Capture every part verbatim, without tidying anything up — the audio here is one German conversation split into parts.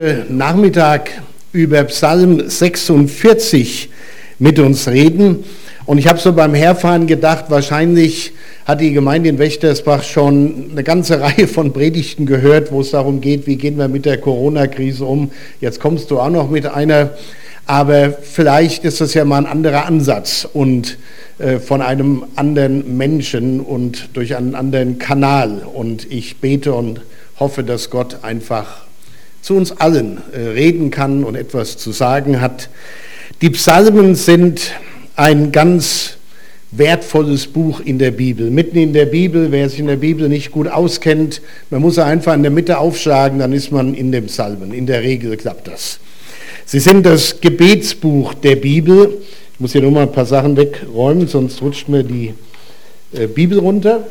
Nachmittag über Psalm sechsundvierzig mit uns reden. Und ich habe so beim Herfahren gedacht, wahrscheinlich hat die Gemeinde in Wächtersbach schon eine ganze Reihe von Predigten gehört, wo es darum geht, wie gehen wir mit der Corona-Krise um. Jetzt kommst du auch noch mit einer, aber vielleicht ist das ja mal ein anderer Ansatz und äh, von einem anderen Menschen und durch einen anderen Kanal. Und ich bete und hoffe, dass Gott einfach zu uns allen reden kann und etwas zu sagen hat. Die Psalmen sind ein ganz wertvolles Buch in der Bibel. Mitten in der Bibel, wer sich in der Bibel nicht gut auskennt, man muss einfach in der Mitte aufschlagen, dann ist man in den Psalmen. In der Regel klappt das. Sie sind das Gebetsbuch der Bibel. Ich muss hier nur mal ein paar Sachen wegräumen, sonst rutscht mir die Bibel runter.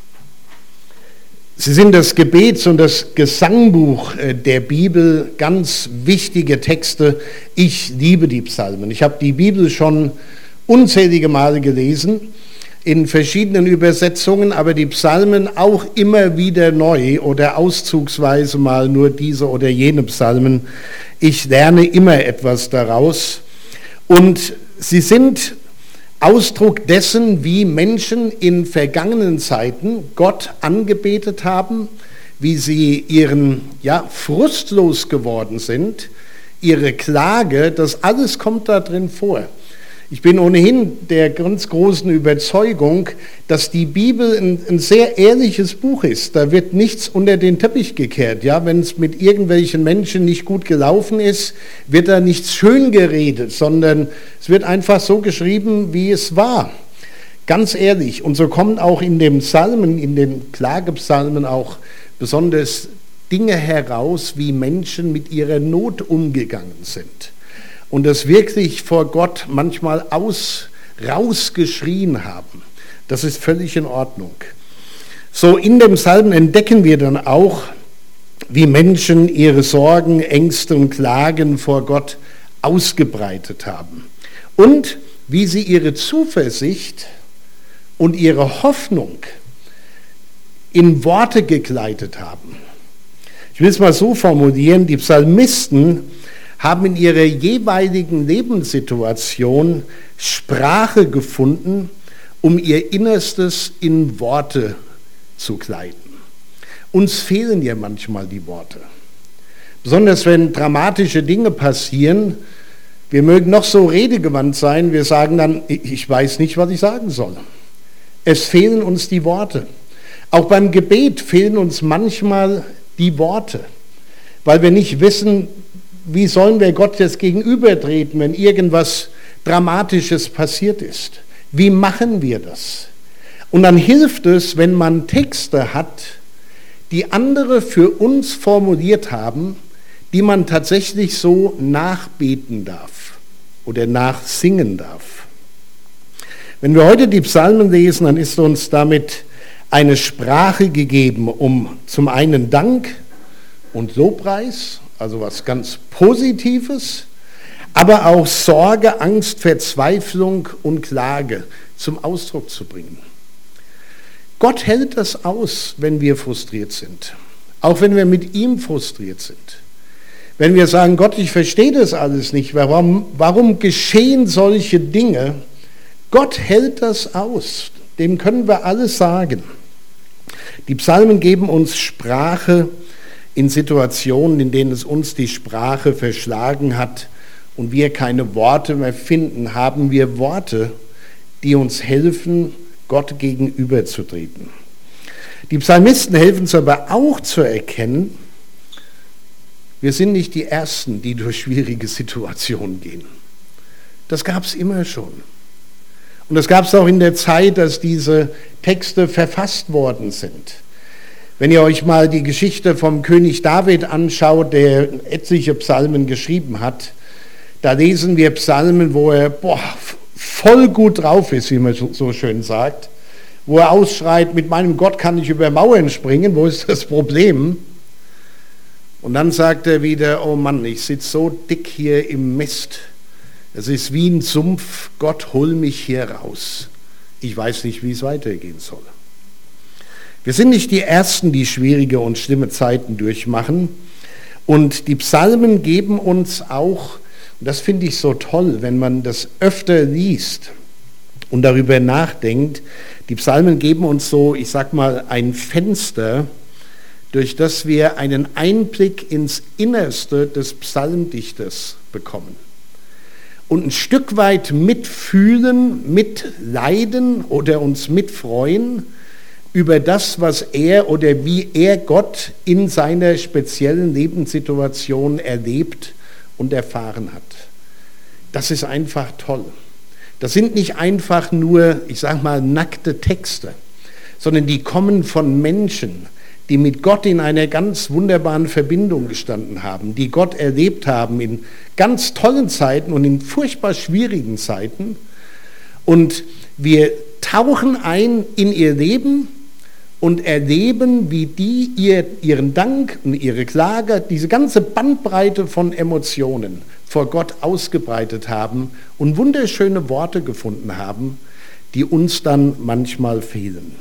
Sie sind das Gebets- und das Gesangbuch der Bibel, ganz wichtige Texte. Ich liebe die Psalmen. Ich habe die Bibel schon unzählige Male gelesen, in verschiedenen Übersetzungen, aber die Psalmen auch immer wieder neu oder auszugsweise mal nur diese oder jene Psalmen. Ich lerne immer etwas daraus. Und sie sind Ausdruck dessen, wie Menschen in vergangenen Zeiten Gott angebetet haben, wie sie ihren ja, frustlos geworden sind, ihre Klage, das alles kommt da drin vor. Ich bin ohnehin der ganz großen Überzeugung, dass die Bibel ein, ein sehr ehrliches Buch ist. Da wird nichts unter den Teppich gekehrt. Ja? Wenn es mit irgendwelchen Menschen nicht gut gelaufen ist, wird da nichts schön geredet, sondern es wird einfach so geschrieben, wie es war. Ganz ehrlich. Und so kommen auch in den Psalmen, in den Klagepsalmen auch besonders Dinge heraus, wie Menschen mit ihrer Not umgegangen sind. Und das wirklich vor Gott manchmal aus, rausgeschrien haben. Das ist völlig in Ordnung. So in dem Psalm entdecken wir dann auch, wie Menschen ihre Sorgen, Ängste und Klagen vor Gott ausgebreitet haben. Und wie sie ihre Zuversicht und ihre Hoffnung in Worte gekleidet haben. Ich will es mal so formulieren, die Psalmisten haben in ihrer jeweiligen Lebenssituation Sprache gefunden, um ihr Innerstes in Worte zu kleiden. Uns fehlen ja manchmal die Worte. Besonders wenn dramatische Dinge passieren, wir mögen noch so redegewandt sein, wir sagen dann, ich weiß nicht, was ich sagen soll. Es fehlen uns die Worte. Auch beim Gebet fehlen uns manchmal die Worte, weil wir nicht wissen, wie sollen wir Gott jetzt gegenübertreten, wenn irgendwas Dramatisches passiert ist? Wie machen wir das? Und dann hilft es, wenn man Texte hat, die andere für uns formuliert haben, die man tatsächlich so nachbeten darf oder nachsingen darf. Wenn wir heute die Psalmen lesen, dann ist uns damit eine Sprache gegeben, um zum einen Dank und Lobpreis, also was ganz Positives, aber auch Sorge, Angst, Verzweiflung und Klage zum Ausdruck zu bringen. Gott hält das aus, wenn wir frustriert sind, auch wenn wir mit ihm frustriert sind. Wenn wir sagen, Gott, ich verstehe das alles nicht, warum, warum geschehen solche Dinge? Gott hält das aus, dem können wir alles sagen. Die Psalmen geben uns Sprache in Situationen, in denen es uns die Sprache verschlagen hat und wir keine Worte mehr finden, haben wir Worte, die uns helfen, Gott gegenüberzutreten. Die Psalmisten helfen uns aber auch zu erkennen, wir sind nicht die Ersten, die durch schwierige Situationen gehen. Das gab es immer schon. Und das gab es auch in der Zeit, dass diese Texte verfasst worden sind. Wenn ihr euch mal die Geschichte vom König David anschaut, der etliche Psalmen geschrieben hat, da lesen wir Psalmen, wo er boah, voll gut drauf ist, wie man so schön sagt, wo er ausschreit, mit meinem Gott kann ich über Mauern springen, wo ist das Problem? Und dann sagt er wieder, oh Mann, ich sitze so dick hier im Mist, es ist wie ein Sumpf, Gott, hol mich hier raus. Ich weiß nicht, wie es weitergehen soll. Wir sind nicht die Ersten, die schwierige und schlimme Zeiten durchmachen. Und die Psalmen geben uns auch, und das finde ich so toll, wenn man das öfter liest und darüber nachdenkt, die Psalmen geben uns so, ich sag mal, ein Fenster, durch das wir einen Einblick ins Innerste des Psalmdichters bekommen. Und ein Stück weit mitfühlen, mitleiden oder uns mitfreuen über das, was er oder wie er Gott in seiner speziellen Lebenssituation erlebt und erfahren hat. Das ist einfach toll. Das sind nicht einfach nur, ich sage mal, nackte Texte, sondern die kommen von Menschen, die mit Gott in einer ganz wunderbaren Verbindung gestanden haben, die Gott erlebt haben in ganz tollen Zeiten und in furchtbar schwierigen Zeiten. Und wir tauchen ein in ihr Leben und erleben, wie die ihr, ihren Dank und ihre Klage, diese ganze Bandbreite von Emotionen vor Gott ausgebreitet haben und wunderschöne Worte gefunden haben, die uns dann manchmal fehlen.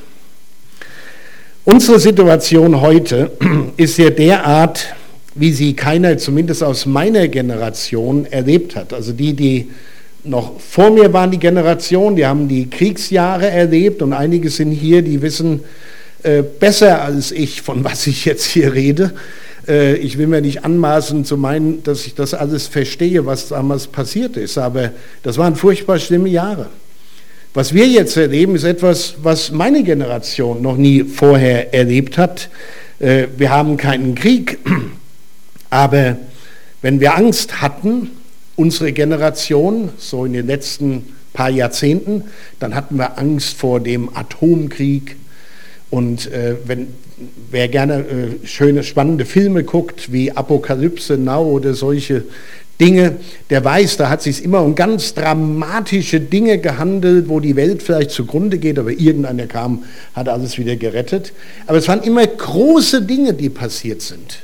Unsere Situation heute ist ja derart, wie sie keiner, zumindest aus meiner Generation, erlebt hat. Also die, die noch vor mir waren, die Generation, die haben die Kriegsjahre erlebt und einige sind hier, die wissen äh, besser als ich, von was ich jetzt hier rede. Äh, ich will mir nicht anmaßen zu meinen, dass ich das alles verstehe, was damals passiert ist, aber das waren furchtbar schlimme Jahre. Was wir jetzt erleben, ist etwas, was meine Generation noch nie vorher erlebt hat. Wir haben keinen Krieg, aber wenn wir Angst hatten, unsere Generation, so in den letzten paar Jahrzehnten, dann hatten wir Angst vor dem Atomkrieg. Und äh, wenn, wer gerne äh, schöne, spannende Filme guckt, wie Apokalypse Now oder solche Dinge, der weiß, da hat es sich immer um ganz dramatische Dinge gehandelt, wo die Welt vielleicht zugrunde geht, aber irgendeiner kam, hat alles wieder gerettet. Aber es waren immer große Dinge, die passiert sind.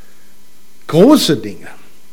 Große Dinge.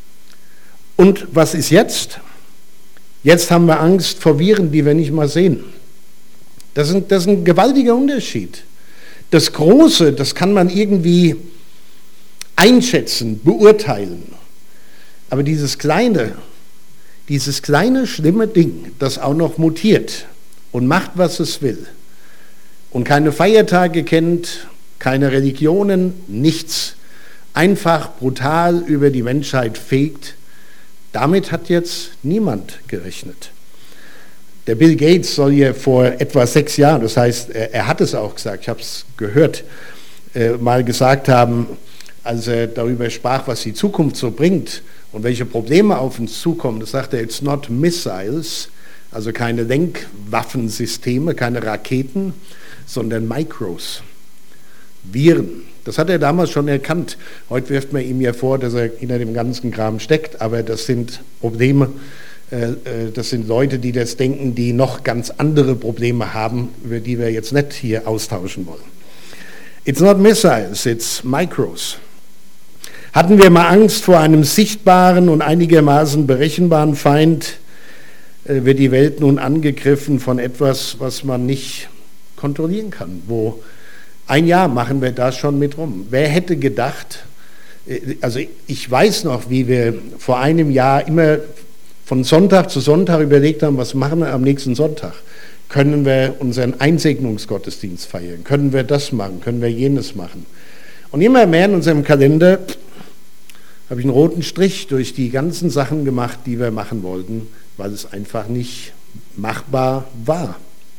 Und was ist jetzt? Jetzt haben wir Angst vor Viren, die wir nicht mal sehen. Das ist, das ist ein gewaltiger Unterschied. Das Große, das kann man irgendwie einschätzen, beurteilen. Aber dieses kleine, dieses kleine, schlimme Ding, das auch noch mutiert und macht, was es will und keine Feiertage kennt, keine Religionen, nichts, einfach brutal über die Menschheit fegt, damit hat jetzt niemand gerechnet. Der Bill Gates soll ja vor etwa sechs Jahren, das heißt, er, er hat es auch gesagt, ich habe es gehört, äh, mal gesagt haben, als er darüber sprach, was die Zukunft so bringt und welche Probleme auf uns zukommen, das sagt er, it's not missiles, also keine Lenkwaffensysteme, keine Raketen, sondern Micros, Viren. Das hat er damals schon erkannt. Heute wirft man ihm ja vor, dass er hinter dem ganzen Kram steckt, aber das sind Probleme, äh, das sind Leute, die das denken, die noch ganz andere Probleme haben, über die wir jetzt nicht hier austauschen wollen. It's not missiles, it's Micros. Hatten wir mal Angst vor einem sichtbaren und einigermaßen berechenbaren Feind, äh, wird die Welt nun angegriffen von etwas, was man nicht kontrollieren kann. Wo ein Jahr machen wir da schon mit rum. Wer hätte gedacht, äh, also ich weiß noch, wie wir vor einem Jahr immer von Sonntag zu Sonntag überlegt haben, was machen wir am nächsten Sonntag? Können wir unseren Einsegnungsgottesdienst feiern? Können wir das machen? Können wir jenes machen? Und immer mehr in unserem Kalender habe ich einen roten Strich durch die ganzen Sachen gemacht, die wir machen wollten, weil es einfach nicht machbar war.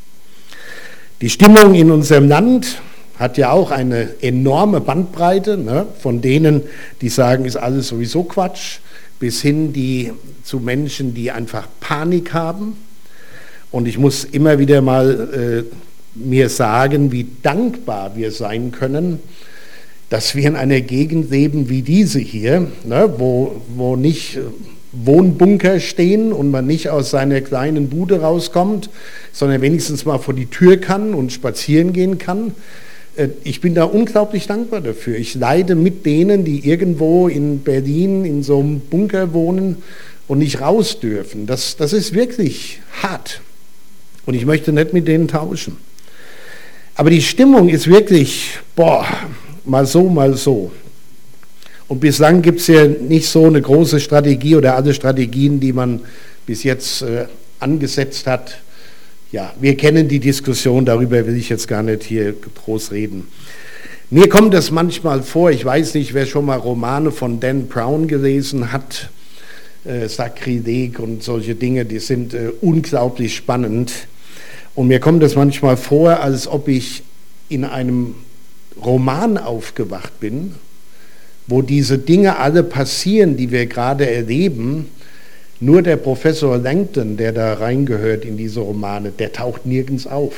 Die Stimmung in unserem Land hat ja auch eine enorme Bandbreite, ne, von denen, die sagen, ist alles sowieso Quatsch, bis hin die, zu Menschen, die einfach Panik haben. Und ich muss immer wieder mal äh, mir sagen, wie dankbar wir sein können, dass wir in einer Gegend leben wie diese hier, ne, wo, wo nicht Wohnbunker stehen und man nicht aus seiner kleinen Bude rauskommt, sondern wenigstens mal vor die Tür kann und spazieren gehen kann. Ich bin da unglaublich dankbar dafür. Ich leide mit denen, die irgendwo in Berlin in so einem Bunker wohnen und nicht raus dürfen. Das, das ist wirklich hart. Und ich möchte nicht mit denen tauschen. Aber die Stimmung ist wirklich, boah, mal so, mal so. Und bislang gibt es ja nicht so eine große Strategie oder alle Strategien, die man bis jetzt äh, angesetzt hat. Ja, wir kennen die Diskussion, darüber will ich jetzt gar nicht hier groß reden. Mir kommt das manchmal vor, ich weiß nicht, wer schon mal Romane von Dan Brown gelesen hat, äh, Sakrileg und solche Dinge, die sind äh, unglaublich spannend. Und mir kommt das manchmal vor, als ob ich in einem Roman aufgewacht bin, wo diese Dinge alle passieren, die wir gerade erleben. Nur der Professor Langton, der da reingehört in diese Romane, der taucht nirgends auf.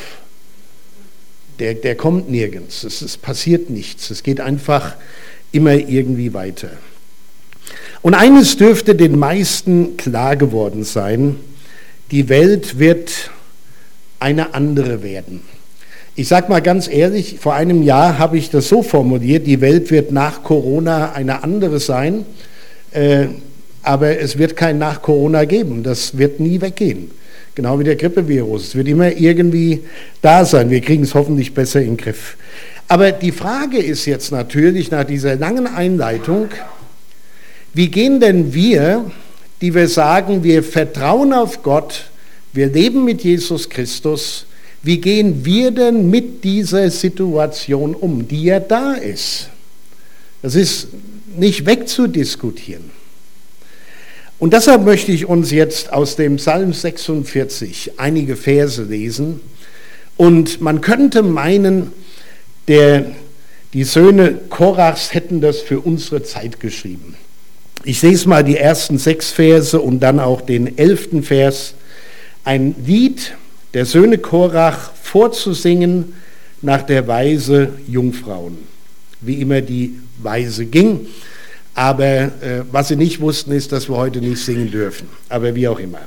Der, der kommt nirgends. Es, es passiert nichts. Es geht einfach immer irgendwie weiter. Und eines dürfte den meisten klar geworden sein: Die Welt wird eine andere werden. Ich sage mal ganz ehrlich, vor einem Jahr habe ich das so formuliert: Die Welt wird nach Corona eine andere sein. Äh, Aber es wird kein nach Corona geben, das wird nie weggehen. Genau wie der Grippevirus, es wird immer irgendwie da sein, wir kriegen es hoffentlich besser in den Griff. Aber die Frage ist jetzt natürlich nach dieser langen Einleitung, wie gehen denn wir, die wir sagen, wir vertrauen auf Gott, wir leben mit Jesus Christus, wie gehen wir denn mit dieser Situation um, die ja da ist? Das ist nicht wegzudiskutieren. Und deshalb möchte ich uns jetzt aus dem Psalm sechsundvierzig einige Verse lesen. Und man könnte meinen, der, die Söhne Korachs hätten das für unsere Zeit geschrieben. Ich lese mal die ersten sechs Verse und dann auch den elften Vers. Ein Lied der Söhne Korach vorzusingen nach der Weise Jungfrauen. Wie immer die Weise ging. Aber äh, was sie nicht wussten, ist, dass wir heute nicht singen dürfen. Aber wie auch immer.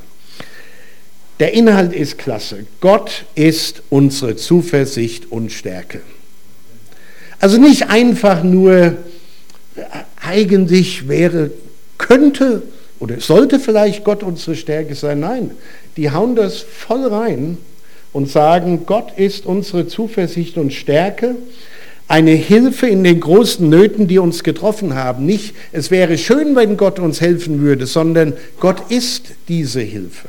Der Inhalt ist klasse. Gott ist unsere Zuversicht und Stärke. Also nicht einfach nur, äh, eigentlich wäre, könnte oder sollte vielleicht Gott unsere Stärke sein. Nein, die hauen das voll rein und sagen, Gott ist unsere Zuversicht und Stärke. Eine Hilfe in den großen Nöten, die uns getroffen haben. Nicht, es wäre schön, wenn Gott uns helfen würde, sondern Gott ist diese Hilfe.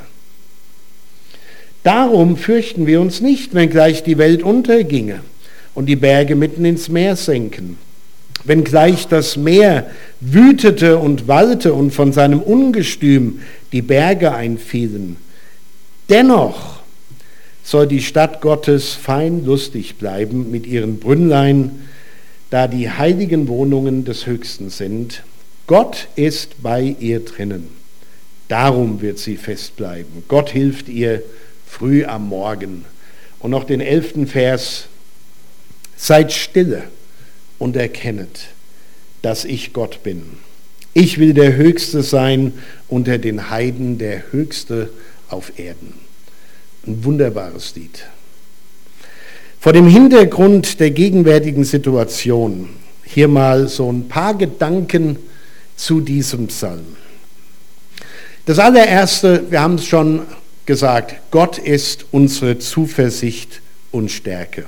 Darum fürchten wir uns nicht, wenn gleich die Welt unterginge und die Berge mitten ins Meer senken. Wenn gleich das Meer wütete und wallte und von seinem Ungestüm die Berge einfielen. Dennoch soll die Stadt Gottes fein lustig bleiben mit ihren Brünnlein, da die heiligen Wohnungen des Höchsten sind. Gott ist bei ihr drinnen. Darum wird sie fest bleiben. Gott hilft ihr früh am Morgen. Und noch den elften Vers. Seid stille und erkennet, dass ich Gott bin. Ich will der Höchste sein unter den Heiden, der Höchste auf Erden. Ein wunderbares Lied. Vor dem Hintergrund der gegenwärtigen Situation hier mal so ein paar Gedanken zu diesem Psalm. Das allererste, wir haben es schon gesagt, Gott ist unsere Zuversicht und Stärke.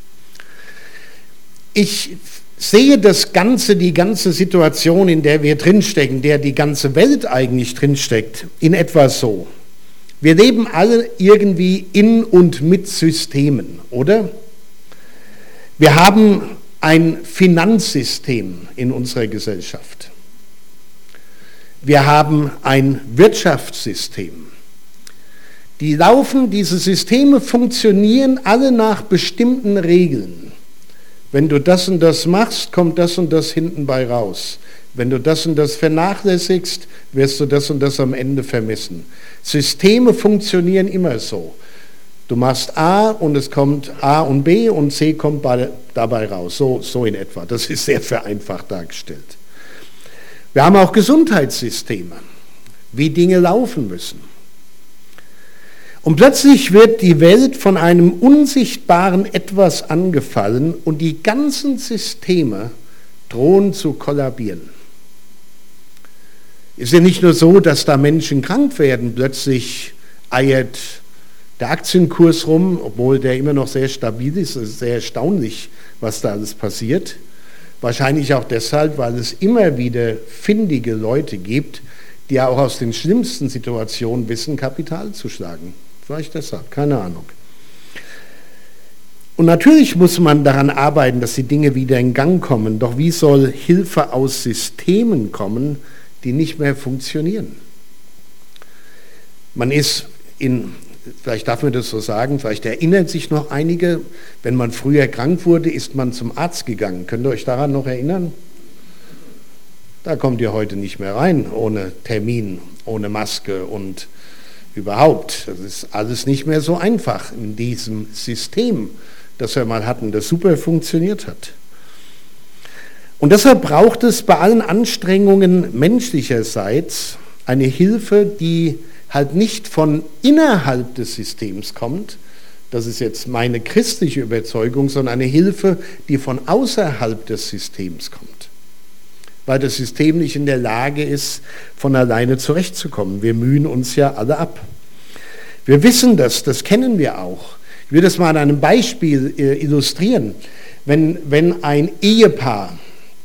Ich sehe das Ganze, die ganze Situation, in der wir drinstecken, der die ganze Welt eigentlich drinsteckt, in etwa so. Wir leben alle irgendwie in und mit Systemen, oder? Wir haben ein Finanzsystem in unserer Gesellschaft. Wir haben ein Wirtschaftssystem. Die laufen, diese Systeme funktionieren alle nach bestimmten Regeln. Wenn du das und das machst, kommt das und das hinten bei raus. Wenn du das und das vernachlässigst, wirst du das und das am Ende vermissen. Systeme funktionieren immer so. Du machst A und es kommt A und B und C kommt bei, dabei raus. So, so in etwa. Das ist sehr vereinfacht dargestellt. Wir haben auch Gesundheitssysteme, wie Dinge laufen müssen. Und plötzlich wird die Welt von einem unsichtbaren Etwas angefallen und die ganzen Systeme drohen zu kollabieren. Ist ja nicht nur so, dass da Menschen krank werden, plötzlich eiert der Aktienkurs rum, obwohl der immer noch sehr stabil ist. Es ist sehr erstaunlich, was da alles passiert. Wahrscheinlich auch deshalb, weil es immer wieder findige Leute gibt, die ja auch aus den schlimmsten Situationen wissen, Kapital zu schlagen. Vielleicht deshalb, keine Ahnung. Und natürlich muss man daran arbeiten, dass die Dinge wieder in Gang kommen. Doch wie soll Hilfe aus Systemen kommen, die nicht mehr funktionieren? Man ist in, vielleicht darf man das so sagen, vielleicht erinnern sich noch einige, wenn man früher krank wurde, ist man zum Arzt gegangen. Könnt ihr euch daran noch erinnern? Da kommt ihr heute nicht mehr rein, ohne Termin, ohne Maske und überhaupt. Das ist alles nicht mehr so einfach in diesem System, das wir mal hatten, das super funktioniert hat. Und deshalb braucht es bei allen Anstrengungen menschlicherseits eine Hilfe, die halt nicht von innerhalb des Systems kommt, das ist jetzt meine christliche Überzeugung, sondern eine Hilfe, die von außerhalb des Systems kommt, weil das System nicht in der Lage ist, von alleine zurechtzukommen. Wir mühen uns ja alle ab. Wir wissen das, das kennen wir auch. Ich will das mal an einem Beispiel äh, illustrieren. Wenn, wenn ein Ehepaar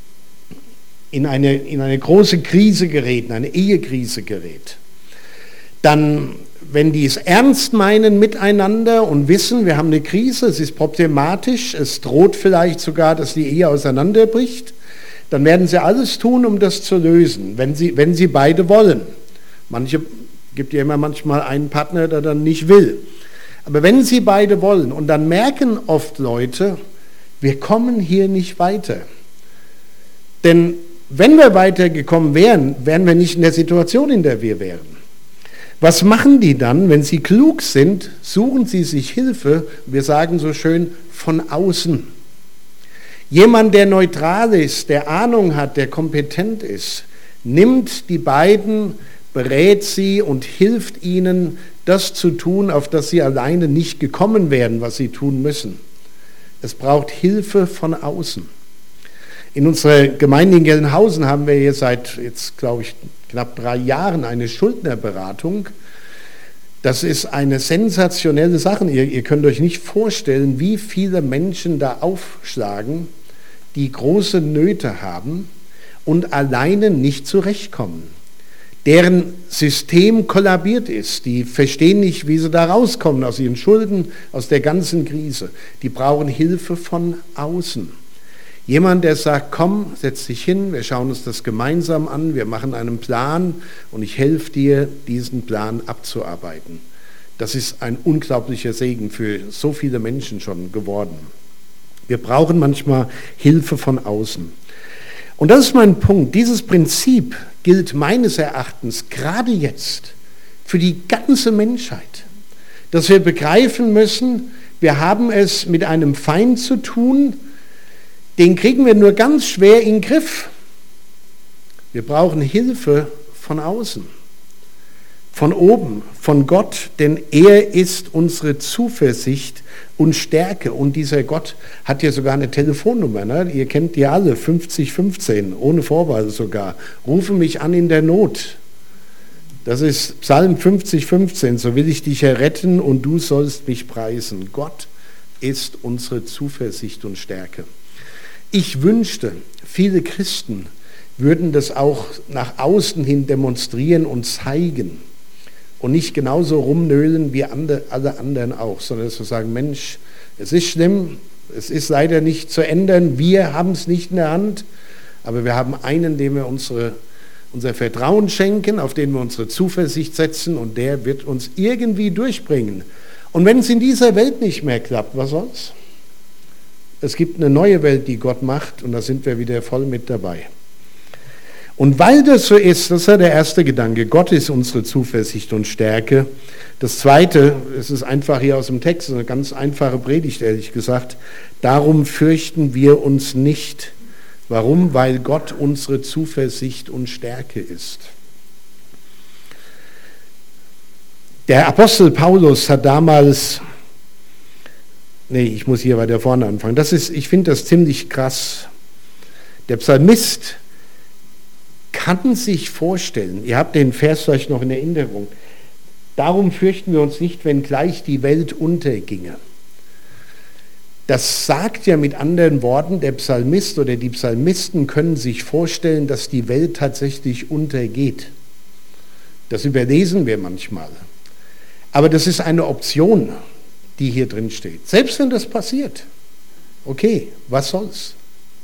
in eine, in eine große Krise gerät, in eine Ehekrise gerät, dann, wenn die es ernst meinen miteinander und wissen, wir haben eine Krise, es ist problematisch, es droht vielleicht sogar, dass die Ehe auseinanderbricht, dann werden sie alles tun, um das zu lösen, wenn sie, wenn sie beide wollen. Manche, gibt ja immer manchmal einen Partner, der dann nicht will. Aber wenn sie beide wollen, und dann merken oft Leute, wir kommen hier nicht weiter. Denn wenn wir weitergekommen wären, wären wir nicht in der Situation, in der wir wären. Was machen die dann, wenn sie klug sind? Suchen sie sich Hilfe, wir sagen so schön, von außen. Jemand, der neutral ist, der Ahnung hat, der kompetent ist, nimmt die beiden, berät sie und hilft ihnen, das zu tun, auf das sie alleine nicht gekommen wären, was sie tun müssen. Es braucht Hilfe von außen. In unserer Gemeinde in Gelnhausen haben wir hier seit, jetzt glaube ich, knapp drei Jahren eine Schuldnerberatung. Das ist eine sensationelle Sache. Ihr, ihr könnt euch nicht vorstellen, wie viele Menschen da aufschlagen, die große Nöte haben und alleine nicht zurechtkommen. Deren System kollabiert ist. Die verstehen nicht, wie sie da rauskommen aus ihren Schulden, aus der ganzen Krise. Die brauchen Hilfe von außen. Jemand, der sagt, komm, setz dich hin, wir schauen uns das gemeinsam an, wir machen einen Plan und ich helfe dir, diesen Plan abzuarbeiten. Das ist ein unglaublicher Segen für so viele Menschen schon geworden. Wir brauchen manchmal Hilfe von außen. Und das ist mein Punkt. Dieses Prinzip gilt meines Erachtens gerade jetzt für die ganze Menschheit, dass wir begreifen müssen, wir haben es mit einem Feind zu tun, den kriegen wir nur ganz schwer in den Griff. Wir brauchen Hilfe von außen, von oben, von Gott, denn er ist unsere Zuversicht und Stärke. Und dieser Gott hat ja sogar eine Telefonnummer, ne? Ihr kennt die alle, fünfzig fünfzehn, ohne Vorwahl sogar. Rufe mich an in der Not. Das ist Psalm fünfzig fünfzehn, so will ich dich erretten und du sollst mich preisen. Gott ist unsere Zuversicht und Stärke. Ich wünschte, viele Christen würden das auch nach außen hin demonstrieren und zeigen und nicht genauso rumnölen wie alle anderen auch, sondern dass wir sagen, Mensch, es ist schlimm, es ist leider nicht zu ändern, wir haben es nicht in der Hand, aber wir haben einen, dem wir unsere, unser Vertrauen schenken, auf den wir unsere Zuversicht setzen und der wird uns irgendwie durchbringen. Und wenn es in dieser Welt nicht mehr klappt, was soll's? Es gibt eine neue Welt, die Gott macht und da sind wir wieder voll mit dabei. Und weil das so ist, das ist ja der erste Gedanke, Gott ist unsere Zuversicht und Stärke. Das zweite, es ist einfach hier aus dem Text, eine ganz einfache Predigt, ehrlich gesagt, darum fürchten wir uns nicht. Warum? Weil Gott unsere Zuversicht und Stärke ist. Der Apostel Paulus hat damals, nee, ich muss hier weiter vorne anfangen, das ist, ich finde das ziemlich krass. Der Psalmist kann sich vorstellen, ihr habt den Vers vielleicht noch in Erinnerung, darum fürchten wir uns nicht, wenn gleich die Welt unterginge. Das sagt ja mit anderen Worten, der Psalmist oder die Psalmisten können sich vorstellen, dass die Welt tatsächlich untergeht. Das überlesen wir manchmal. Aber das ist eine Option, die hier drin steht. Selbst wenn das passiert, okay, was soll's?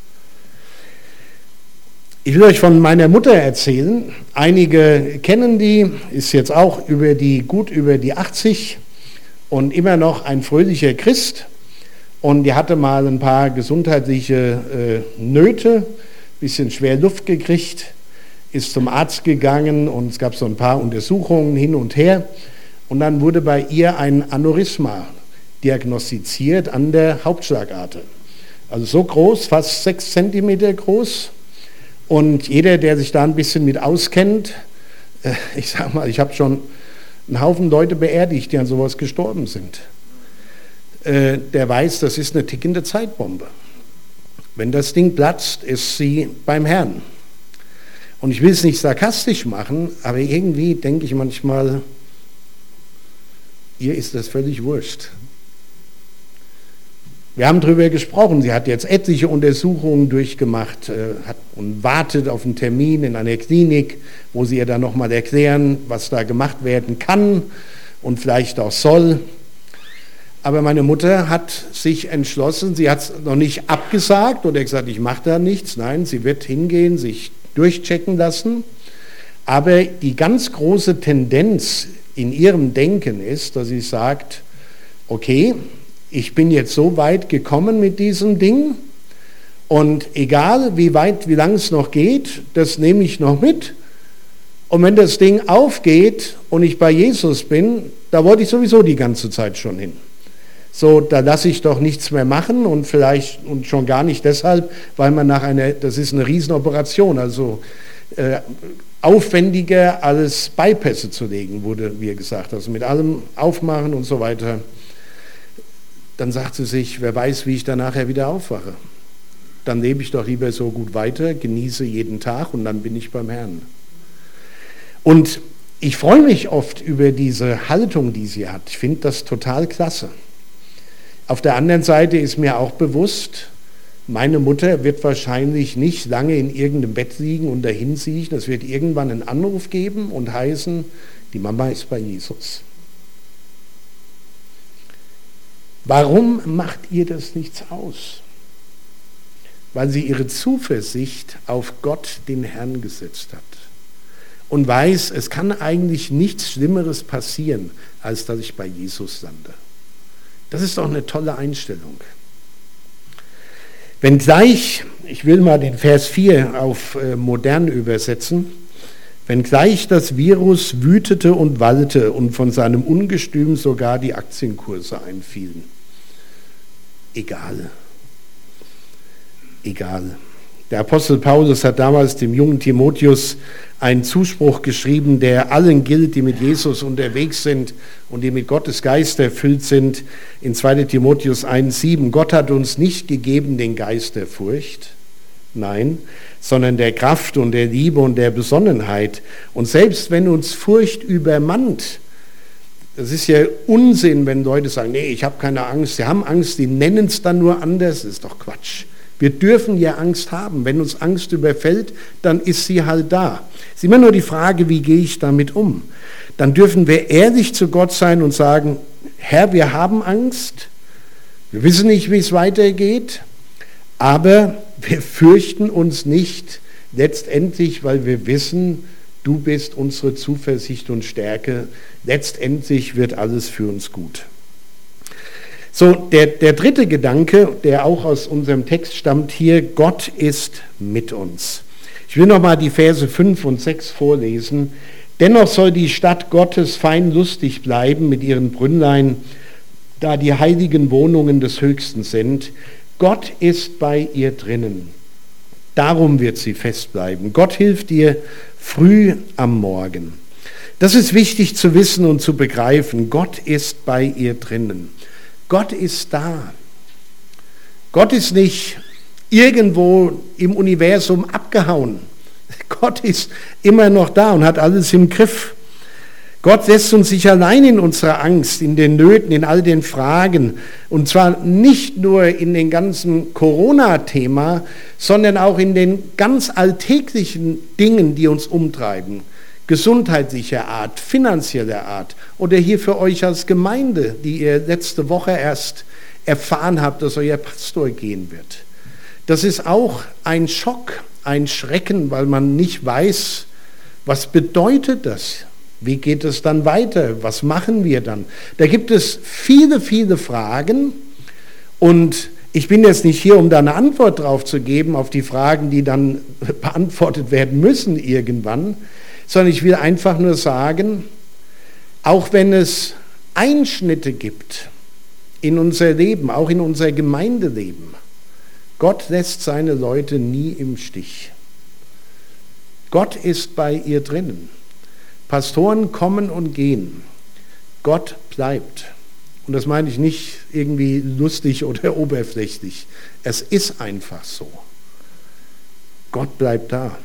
Ich will euch von meiner Mutter erzählen. Einige kennen die, ist jetzt auch über die, gut über die achtzig und immer noch ein fröhlicher Christ. Und die hatte mal ein paar gesundheitliche äh, Nöte, bisschen schwer Luft gekriegt, ist zum Arzt gegangen und es gab so ein paar Untersuchungen hin und her. Und dann wurde bei ihr ein Aneurysma diagnostiziert an der Hauptschlagader. Also so groß, fast sechs Zentimeter groß. Und jeder, der sich da ein bisschen mit auskennt, äh, ich sag mal, ich habe schon einen Haufen Leute beerdigt, die an sowas gestorben sind. Äh, der weiß, das ist eine tickende Zeitbombe. Wenn das Ding platzt, ist sie beim Herrn. Und ich will es nicht sarkastisch machen, aber irgendwie denke ich manchmal, ihr ist das völlig wurscht. Wir haben darüber gesprochen, sie hat jetzt etliche Untersuchungen durchgemacht äh, hat und wartet auf einen Termin in einer Klinik, wo sie ihr dann nochmal erklären, was da gemacht werden kann und vielleicht auch soll. Aber meine Mutter hat sich entschlossen, sie hat es noch nicht abgesagt oder gesagt, ich mache da nichts. Nein, sie wird hingehen, sich durchchecken lassen. Aber die ganz große Tendenz in ihrem Denken ist, dass sie sagt, okay, ich bin jetzt so weit gekommen mit diesem Ding und egal wie weit, wie lang es noch geht, das nehme ich noch mit. Und wenn das Ding aufgeht und ich bei Jesus bin, da wollte ich sowieso die ganze Zeit schon hin. So, da lasse ich doch nichts mehr machen und vielleicht und schon gar nicht deshalb, weil man nach einer, das ist eine Riesenoperation, also äh, aufwendiger als Bypässe zu legen, wurde mir gesagt, also mit allem aufmachen und so weiter. Dann sagt sie sich, wer weiß, wie ich dann nachher wieder aufwache. Dann lebe ich doch lieber so gut weiter, genieße jeden Tag und dann bin ich beim Herrn. Und ich freue mich oft über diese Haltung, die sie hat. Ich finde das total klasse. Auf der anderen Seite ist mir auch bewusst, meine Mutter wird wahrscheinlich nicht lange in irgendeinem Bett liegen und dahin siechen. Es wird irgendwann einen Anruf geben und heißen, die Mama ist bei Jesus. Warum macht ihr das nichts aus? Weil sie ihre Zuversicht auf Gott, den Herrn, gesetzt hat. Und weiß, es kann eigentlich nichts Schlimmeres passieren, als dass ich bei Jesus lande. Das ist doch eine tolle Einstellung. Wenngleich, ich will mal den Vers vier auf äh, modern übersetzen, wenngleich das Virus wütete und wallte und von seinem Ungestüm sogar die Aktienkurse einfielen. Egal. Egal. Der Apostel Paulus hat damals dem jungen Timotheus einen Zuspruch geschrieben, der allen gilt, die mit Jesus unterwegs sind und die mit Gottes Geist erfüllt sind. In zweiter Timotheus eins sieben, Gott hat uns nicht gegeben den Geist der Furcht, nein, sondern der Kraft und der Liebe und der Besonnenheit. Und selbst wenn uns Furcht übermannt, das ist ja Unsinn, wenn Leute sagen, nee, ich habe keine Angst, sie haben Angst, die nennen es dann nur anders, das ist doch Quatsch. Wir dürfen ja Angst haben. Wenn uns Angst überfällt, dann ist sie halt da. Es ist immer nur die Frage, wie gehe ich damit um? Dann dürfen wir ehrlich zu Gott sein und sagen, Herr, wir haben Angst, wir wissen nicht, wie es weitergeht, aber wir fürchten uns nicht letztendlich, weil wir wissen, du bist unsere Zuversicht und Stärke. Letztendlich wird alles für uns gut. So, der, der dritte Gedanke, der auch aus unserem Text stammt hier, Gott ist mit uns. Ich will nochmal die Verse fünf und sechs vorlesen. Dennoch soll die Stadt Gottes fein lustig bleiben mit ihren Brünnlein, da die heiligen Wohnungen des Höchsten sind. Gott ist bei ihr drinnen. Darum wird sie festbleiben. Gott hilft ihr früh am Morgen. Das ist wichtig zu wissen und zu begreifen. Gott ist bei ihr drinnen. Gott ist da. Gott ist nicht irgendwo im Universum abgehauen. Gott ist immer noch da und hat alles im Griff. Gott lässt uns nicht allein in unserer Angst, in den Nöten, in all den Fragen. Und zwar nicht nur in den ganzen Corona-Thema, sondern auch in den ganz alltäglichen Dingen, die uns umtreiben. Gesundheitlicher Art, finanzieller Art. Oder hier für euch als Gemeinde, die ihr letzte Woche erst erfahren habt, dass euer Pastor gehen wird. Das ist auch ein Schock, ein Schrecken, weil man nicht weiß, was bedeutet das? Wie geht es dann weiter? Was machen wir dann? Da gibt es viele, viele Fragen und ich bin jetzt nicht hier, um da eine Antwort drauf zu geben, auf die Fragen, die dann beantwortet werden müssen irgendwann, sondern ich will einfach nur sagen, auch wenn es Einschnitte gibt in unser Leben, auch in unser Gemeindeleben, Gott lässt seine Leute nie im Stich. Gott ist bei ihr drinnen. Pastoren kommen und gehen. Gott bleibt. Und das meine ich nicht irgendwie lustig oder oberflächlich. Es ist einfach so. Gott bleibt da.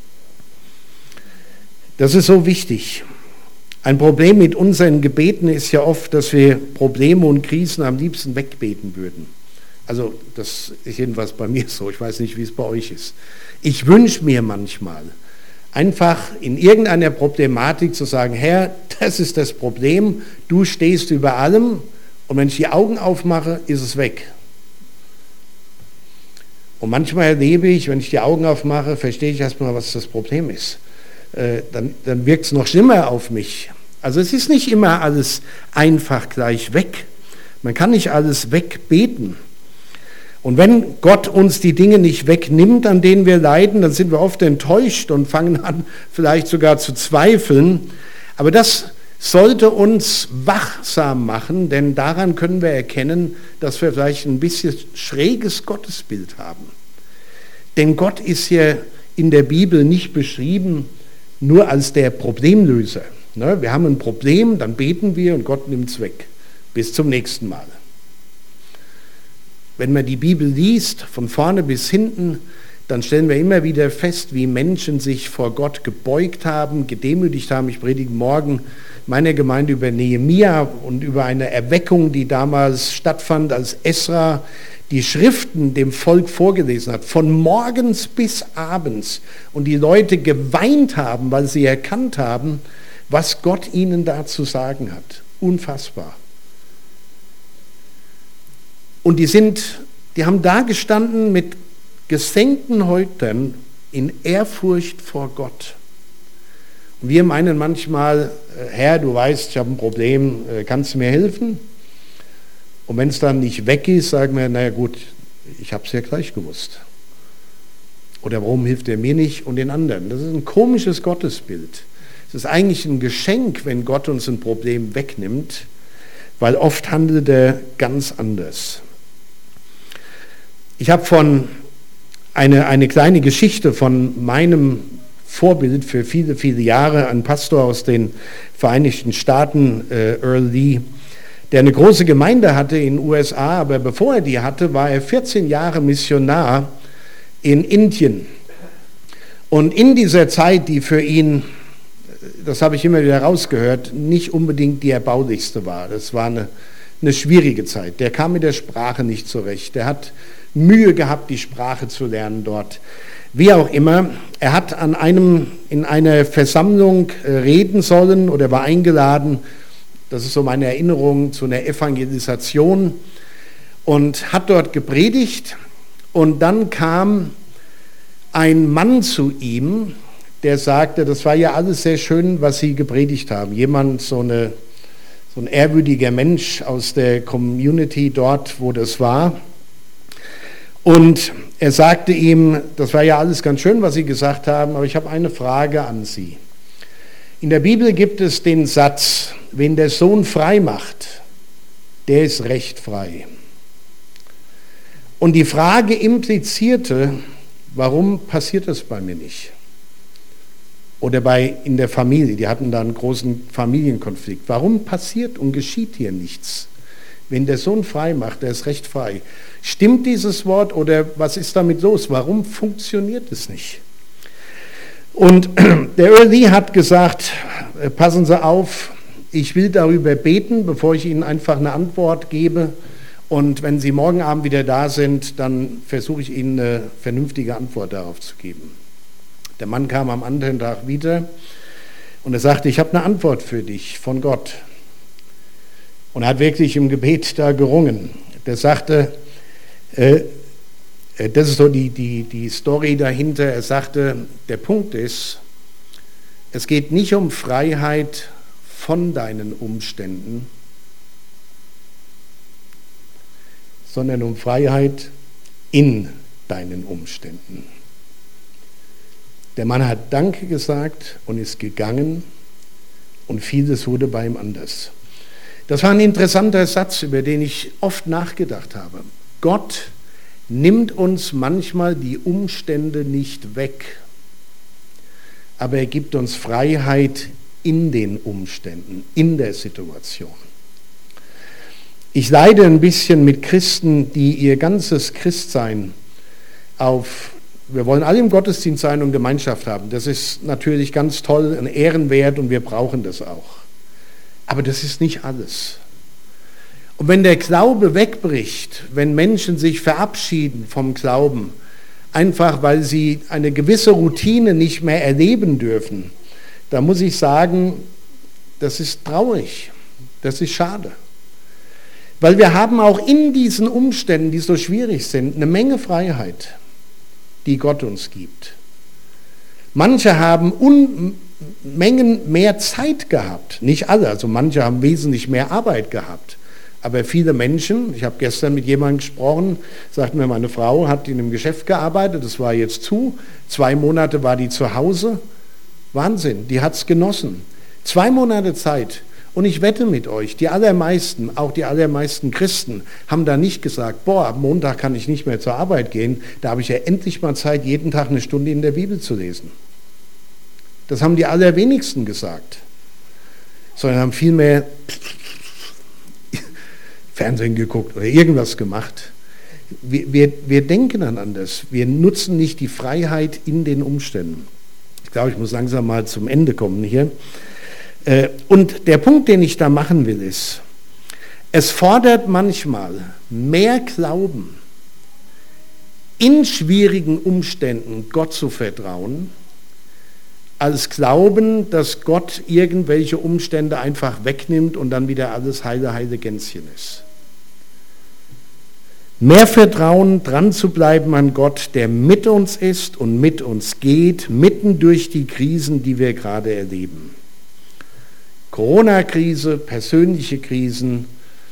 Das ist so wichtig. Ein Problem mit unseren Gebeten ist ja oft, dass wir Probleme und Krisen am liebsten wegbeten würden. Also das ist jedenfalls bei mir so. Ich weiß nicht, wie es bei euch ist. Ich wünsche mir manchmal, einfach in irgendeiner Problematik zu sagen, Herr, das ist das Problem, du stehst über allem und wenn ich die Augen aufmache, ist es weg. Und manchmal erlebe ich, wenn ich die Augen aufmache, verstehe ich erstmal, was das Problem ist. Äh, dann, dann wirkt es noch schlimmer auf mich. Also es ist nicht immer alles einfach gleich weg. Man kann nicht alles wegbeten. Und wenn Gott uns die Dinge nicht wegnimmt, an denen wir leiden, dann sind wir oft enttäuscht und fangen an, vielleicht sogar zu zweifeln. Aber das sollte uns wachsam machen, denn daran können wir erkennen, dass wir vielleicht ein bisschen schräges Gottesbild haben. Denn Gott ist ja in der Bibel nicht beschrieben nur als der Problemlöser. Wir haben ein Problem, dann beten wir und Gott nimmt es weg. Bis zum nächsten Mal. Wenn man die Bibel liest, von vorne bis hinten, dann stellen wir immer wieder fest, wie Menschen sich vor Gott gebeugt haben, gedemütigt haben. Ich predige morgen meiner Gemeinde über Nehemia und über eine Erweckung, die damals stattfand, als Esra die Schriften dem Volk vorgelesen hat, von morgens bis abends. Und die Leute geweint haben, weil sie erkannt haben, was Gott ihnen da zu sagen hat. Unfassbar. Und die sind, die haben da gestanden mit gesenkten Häuptern in Ehrfurcht vor Gott. Und wir meinen manchmal, Herr, du weißt, ich habe ein Problem, kannst du mir helfen? Und wenn es dann nicht weg ist, sagen wir, naja gut, ich habe es ja gleich gewusst. Oder warum hilft er mir nicht und den anderen? Das ist ein komisches Gottesbild. Es ist eigentlich ein Geschenk, wenn Gott uns ein Problem wegnimmt, weil oft handelt er ganz anders. Ich habe von eine, eine kleine Geschichte von meinem Vorbild für viele, viele Jahre, ein Pastor aus den Vereinigten Staaten, äh, Earl Lee, der eine große Gemeinde hatte in den U S A, aber bevor er die hatte, war er vierzehn Jahre Missionar in Indien. Und in dieser Zeit, die für ihn, das habe ich immer wieder rausgehört, nicht unbedingt die erbaulichste war. Das war eine, eine schwierige Zeit. Der kam mit der Sprache nicht zurecht. Der hat Mühe gehabt, die Sprache zu lernen dort. Wie auch immer, er hat an einem, in einer Versammlung reden sollen oder war eingeladen, das ist so meine Erinnerung, zu einer Evangelisation und hat dort gepredigt und dann kam ein Mann zu ihm, der sagte, das war ja alles sehr schön, was Sie gepredigt haben. Jemand, so, eine, so ein ehrwürdiger Mensch aus der Community dort, wo das war. Und er sagte ihm, das war ja alles ganz schön, was Sie gesagt haben, aber ich habe eine Frage an Sie. In der Bibel gibt es den Satz, wen der Sohn frei macht, der ist recht frei. Und die Frage implizierte, warum passiert das bei mir nicht? Oder bei in der Familie, die hatten da einen großen Familienkonflikt. Warum passiert und geschieht hier nichts? Wenn der Sohn frei macht, der ist recht frei. Stimmt dieses Wort oder was ist damit los? Warum funktioniert es nicht? Und der Earl Lee hat gesagt, passen Sie auf, ich will darüber beten, bevor ich Ihnen einfach eine Antwort gebe. Und wenn Sie morgen Abend wieder da sind, dann versuche ich Ihnen eine vernünftige Antwort darauf zu geben. Der Mann kam am anderen Tag wieder und er sagte, ich habe eine Antwort für dich von Gott. Und er hat wirklich im Gebet da gerungen. Der sagte, äh, das ist so die, die, die Story dahinter, er sagte, der Punkt ist, es geht nicht um Freiheit von deinen Umständen, sondern um Freiheit in deinen Umständen. Der Mann hat Danke gesagt und ist gegangen und vieles wurde bei ihm anders. Das war ein interessanter Satz, über den ich oft nachgedacht habe. Gott nimmt uns manchmal die Umstände nicht weg, aber er gibt uns Freiheit in den Umständen, in der Situation. Ich leide ein bisschen mit Christen, die ihr ganzes Christsein auf, wir wollen alle im Gottesdienst sein und Gemeinschaft haben. Das ist natürlich ganz toll, ein Ehrenwert und wir brauchen das auch. Aber das ist nicht alles. Und wenn der Glaube wegbricht, wenn Menschen sich verabschieden vom Glauben, einfach weil sie eine gewisse Routine nicht mehr erleben dürfen, da muss ich sagen, das ist traurig, das ist schade. Weil wir haben auch in diesen Umständen, die so schwierig sind, eine Menge Freiheit, die Gott uns gibt. Manche haben Unmengen mehr Zeit gehabt, nicht alle, also manche haben wesentlich mehr Arbeit gehabt. Aber viele Menschen, ich habe gestern mit jemandem gesprochen, sagte mir, meine Frau hat in einem Geschäft gearbeitet, das war jetzt zu, zwei Monate war die zu Hause, Wahnsinn, die hat es genossen. Zwei Monate Zeit. Und ich wette mit euch, die allermeisten, auch die allermeisten Christen, haben da nicht gesagt, boah, am Montag kann ich nicht mehr zur Arbeit gehen, da habe ich ja endlich mal Zeit, jeden Tag eine Stunde in der Bibel zu lesen. Das haben die allerwenigsten gesagt, sondern haben vielmehr Fernsehen geguckt oder irgendwas gemacht. Wir, wir, wir denken dann anders, wir nutzen nicht die Freiheit in den Umständen. Ich glaube, ich muss langsam mal zum Ende kommen hier. Und der Punkt, den ich da machen will, ist, es fordert manchmal mehr Glauben, in schwierigen Umständen Gott zu vertrauen, als Glauben, dass Gott irgendwelche Umstände einfach wegnimmt und dann wieder alles heile, heile Gänschen ist. Mehr Vertrauen, dran zu bleiben an Gott, der mit uns ist und mit uns geht, mitten durch die Krisen, die wir gerade erleben. Corona-Krise, persönliche Krisen,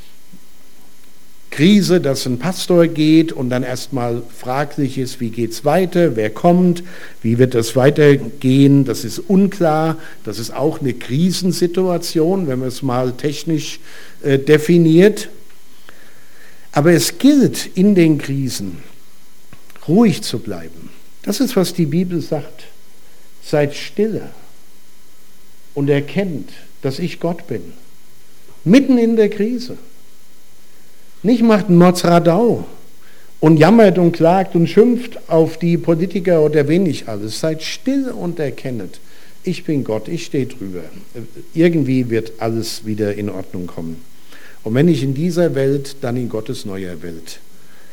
Krise, dass ein Pastor geht und dann erstmal fraglich ist, wie geht es weiter, wer kommt, wie wird es weitergehen, das ist unklar, das ist auch eine Krisensituation, wenn man es mal technisch äh, definiert. Aber es gilt in den Krisen, ruhig zu bleiben. Das ist, was die Bibel sagt. Seid stille und erkennt, dass ich Gott bin. Mitten in der Krise. Nicht macht einen Motzradau und jammert und klagt und schimpft auf die Politiker oder wen nicht alles. Seid still und erkennet, ich bin Gott, ich stehe drüber. Irgendwie wird alles wieder in Ordnung kommen. Und wenn nicht in dieser Welt, dann in Gottes neuer Welt.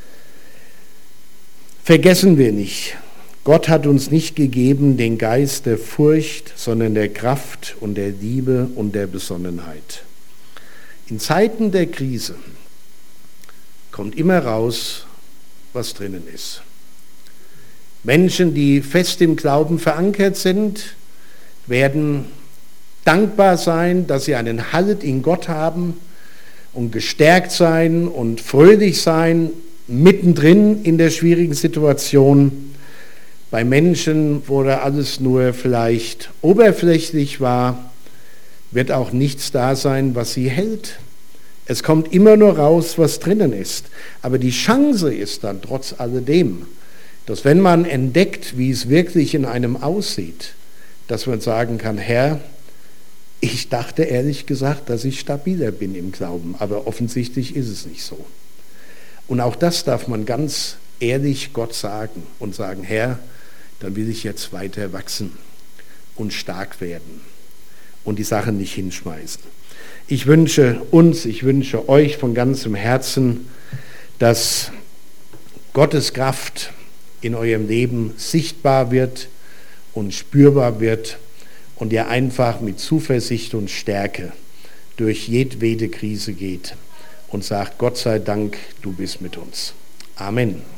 Vergessen wir nicht, Gott hat uns nicht gegeben den Geist der Furcht, sondern der Kraft und der Liebe und der Besonnenheit. In Zeiten der Krise kommt immer raus, was drinnen ist. Menschen, die fest im Glauben verankert sind, werden dankbar sein, dass sie einen Halt in Gott haben und gestärkt sein und fröhlich sein, mittendrin in der schwierigen Situation. Bei Menschen, wo da alles nur vielleicht oberflächlich war, wird auch nichts da sein, was sie hält. Es kommt immer nur raus, was drinnen ist. Aber die Chance ist dann trotz alledem, dass wenn man entdeckt, wie es wirklich in einem aussieht, dass man sagen kann, Herr, ich dachte ehrlich gesagt, dass ich stabiler bin im Glauben, aber offensichtlich ist es nicht so. Und auch das darf man ganz ehrlich Gott sagen und sagen, Herr, dann will ich jetzt weiter wachsen und stark werden und die Sachen nicht hinschmeißen. Ich wünsche uns, ich wünsche euch von ganzem Herzen, dass Gottes Kraft in eurem Leben sichtbar wird und spürbar wird und ihr einfach mit Zuversicht und Stärke durch jedwede Krise geht und sagt, Gott sei Dank, du bist mit uns. Amen.